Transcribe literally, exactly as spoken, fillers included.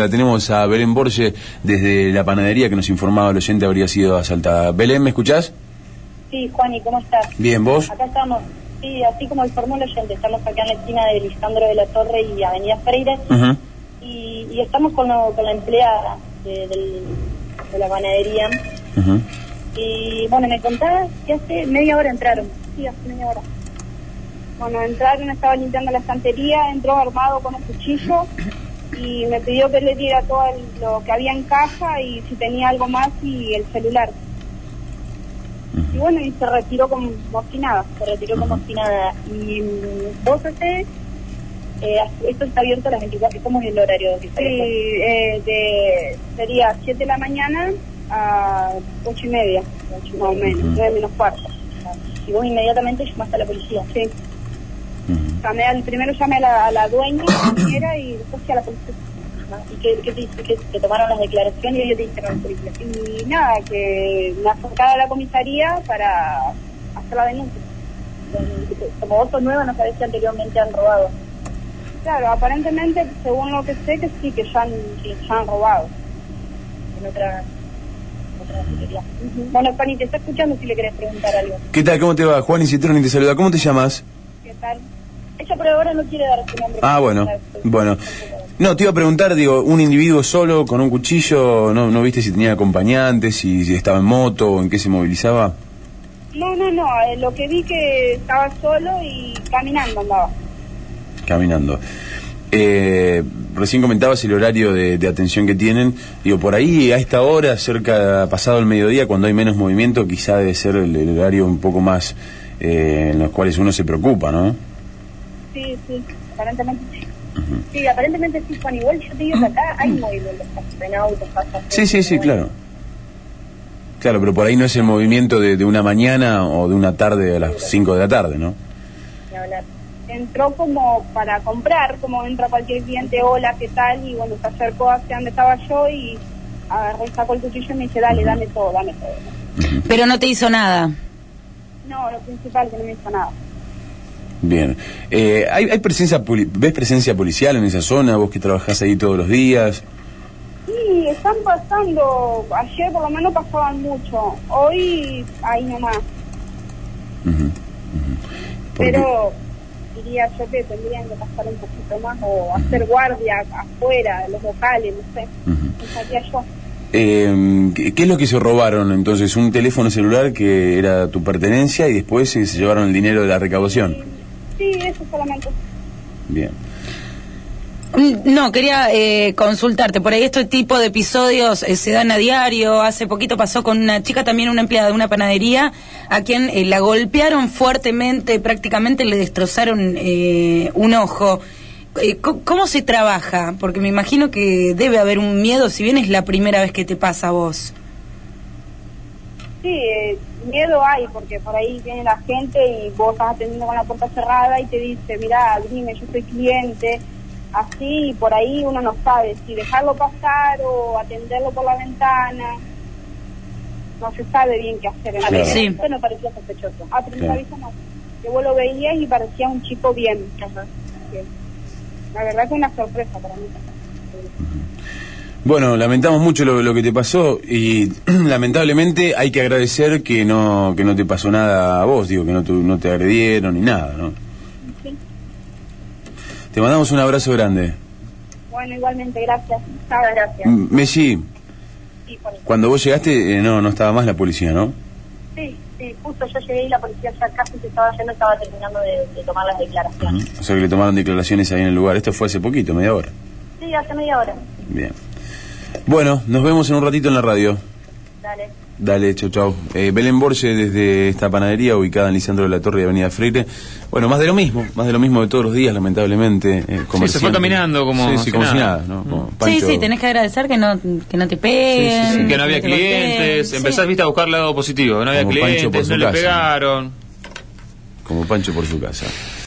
La tenemos a Belén Borge desde la panadería que nos informaba el oyente habría sido asaltada. Belén, ¿me escuchás? Sí, Juani, ¿cómo estás? Bien, ¿vos? Acá estamos, sí, así como informó el oyente, estamos acá en la esquina de Lisandro de la Torre y Avenida Freire, Uh-huh. y, y estamos con, lo, con la empleada de, del, de la panadería. Uh-huh. Y bueno, me contaba que hace media hora entraron, sí, hace media hora. Bueno, entraron, estaba limpiando la estantería, entró armado con un cuchillo y me pidió que le diera todo el- lo que había en caja y si tenía algo más y el celular. Y bueno, y se retiró como, como si nada, se retiró como si nada. Y mm, vos hacés, eh, esto está abierto a las veinticuatro, ¿cómo es el horario? Sí, eh, de, sería siete de la mañana a ocho y media, ocho más o menos, nueve menos cuarto. Y vos inmediatamente llamaste a la policía. Sí. Uh-huh. Llamé al, primero llamé a la, a la dueña, la niñera, y después sí a la policía. Ajá. ¿Y qué, qué te dice? Que, que tomaron las declaraciones y ellos te dijeron a la policía. Y nada, que me acercara a la comisaría para hacer la denuncia. Como vos sos nueva, no sabés si anteriormente han robado. Claro, aparentemente, según lo que sé, que sí, que ya han, que ya han robado. En otra, en otra cafetería. Uh-huh. Bueno, Fanny, te está escuchando si le querés preguntar algo. ¿Qué tal? ¿Cómo te va? Juan Citroni te saluda. ¿Cómo te llamas? ¿Qué tal? Ella por ahora no quiere dar su nombre. Ah, bueno, bueno. No, te iba a preguntar, digo, un individuo solo con un cuchillo, ¿no, no viste si tenía acompañantes, si, si estaba en moto o en qué se movilizaba? No, no, no, eh, lo que vi que estaba solo y caminando andaba. Caminando. Eh, recién comentabas el horario de, de atención que tienen. Digo, por ahí a esta hora, cerca, pasado el mediodía, cuando hay menos movimiento, quizá debe ser el, el horario un poco más eh, en los cuales uno se preocupa, ¿no? Sí, sí, aparentemente sí. Uh-huh. Sí, aparentemente sí, Juan. Igual yo te digo que acá hay movimientos en autos, pasas. Sí, sí, sí, claro. Claro, pero por ahí no es el movimiento de, de una mañana o de una tarde a las cinco de la tarde, ¿no? Ni hablar. Entró como para comprar, como entra cualquier cliente, hola, ¿qué tal? Y bueno, se acercó hacia donde estaba yo y agarró, sacó el cuchillo y me dice, dale, dame todo, dame todo. Uh-huh. Pero no te hizo nada. No, lo principal, que no me hizo nada. Bien. Eh, ¿hay, hay presencia poli- ¿Ves presencia policial en esa zona? Vos que trabajás ahí todos los días. Sí, están pasando, ayer por lo menos pasaban mucho, hoy ahí nomás. Uh-huh. Uh-huh. Porque- Pero diría yo que tendrían que pasar un poquito más o hacer guardia afuera, los locales, no sé, Uh-huh. pensaría yo. Eh, ¿qué, ¿Qué es lo que se robaron entonces? Un teléfono celular que era tu pertenencia y después eh, se llevaron el dinero de la recaudación. Sí, sí, eso solamente. Bien. No, quería eh, consultarte, por ahí este tipo de episodios eh, se dan a diario. Hace poquito pasó con una chica, también una empleada de una panadería, a quien eh, la golpearon fuertemente, prácticamente le destrozaron eh, un ojo. Eh, ¿Cómo se trabaja? Porque me imagino que debe haber un miedo, si bien es la primera vez que te pasa a vos. Sí, eh, miedo hay, porque por ahí viene la gente y vos estás atendiendo con la puerta cerrada y te dice, mirá, dime, yo soy cliente, así, y por ahí uno no sabe si dejarlo pasar o atenderlo por la ventana. No se sabe bien qué hacer. En la Claro. primera Sí. vista no parecía sospechoso. A primera Claro. vista no. Que vos lo veías y parecía un chico bien. Ajá. Bien. La verdad que una sorpresa para mí. Bueno, lamentamos mucho lo, lo que te pasó y lamentablemente hay que agradecer que no que no te pasó nada a vos, digo, que no, tu, no te agredieron ni nada, ¿no? Sí. Te mandamos un abrazo grande. Bueno, igualmente, gracias. Muchas gracias. M- Messi, Sí, por eso. cuando vos llegaste eh, no no estaba más la policía, ¿no? Sí, sí, justo yo llegué y la policía ya casi se estaba yendo, estaba terminando de, de tomar las declaraciones. Uh-huh. O sea que le tomaron declaraciones ahí en el lugar. Esto fue hace poquito, media hora. Sí, hace media hora. Bien. Bueno, nos vemos en un ratito en la radio. Dale. Dale, chau, chau. Eh, Belén Borge desde esta panadería ubicada en Lisandro de la Torre y Avenida Freire. Bueno, más de lo mismo, más de lo mismo de todos los días, lamentablemente. Eh, Sí, se fue caminando como Sí, sí, si como si nada. nada, ¿no? Como Sí, Pancho- sí, tenés que agradecer que no que no te peguen. Sí, sí, sí. Que no había te golpeen. clientes, Sí. empezás, viste, a buscar el lado positivo, no había Como Pancho por clientes, su no le casa. pegaron. Como Pancho por su casa.